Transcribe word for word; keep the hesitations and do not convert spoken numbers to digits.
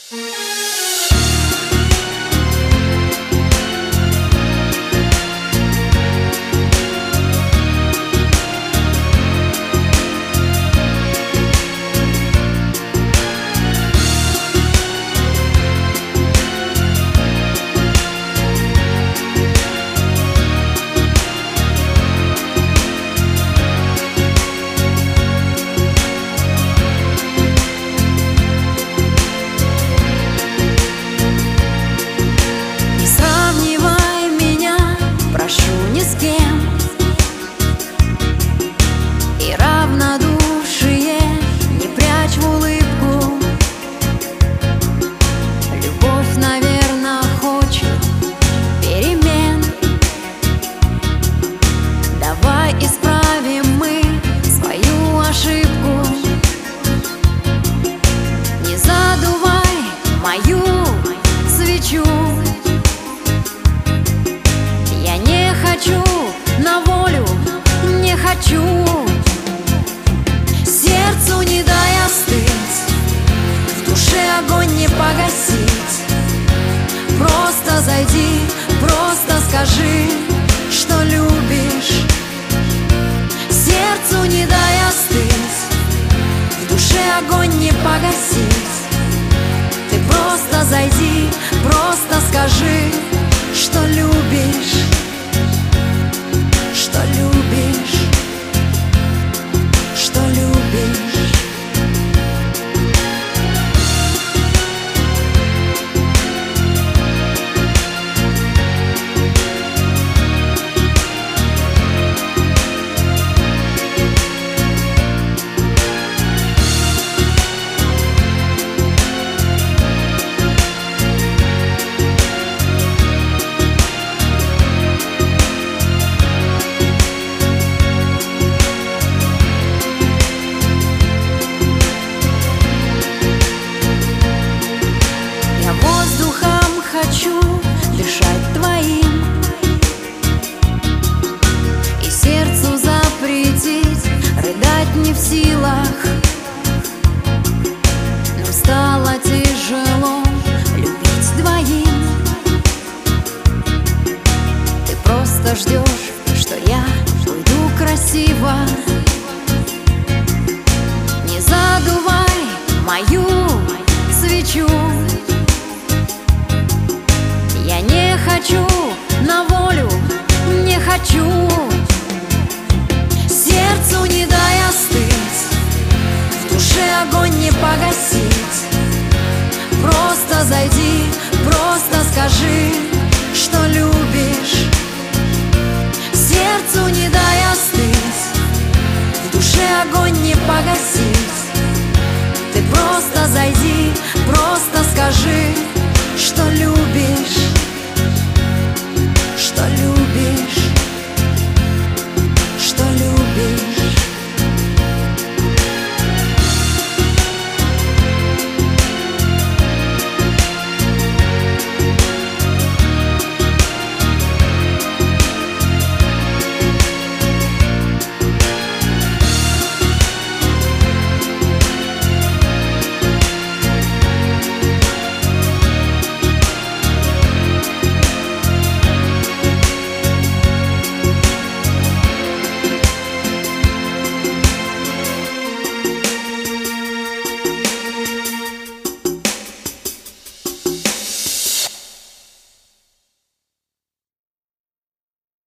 Сердцу не дай остыть, в душе огонь не погасить. Просто зайди, просто скажи, что любишь. Сердцу не дай остыть, в душе огонь не погасить. Ты просто зайди, просто скажи, что любишь, что любишь, что любишь. Хочу дышать твоим и сердцу запретить рыдать не в силах. Нам стало тяжело любить двоим. Ты просто ждешь, что я уйду красиво. Не задувай мою свечу. Я не хочу на волю, не хочу. Сердцу не дай остыть, в душе огонь не погасить. Просто зайди, просто скажи, что любишь. Сердцу не дай остыть, в душе огонь не погасить. Ты просто зайди, просто скажи, что любишь.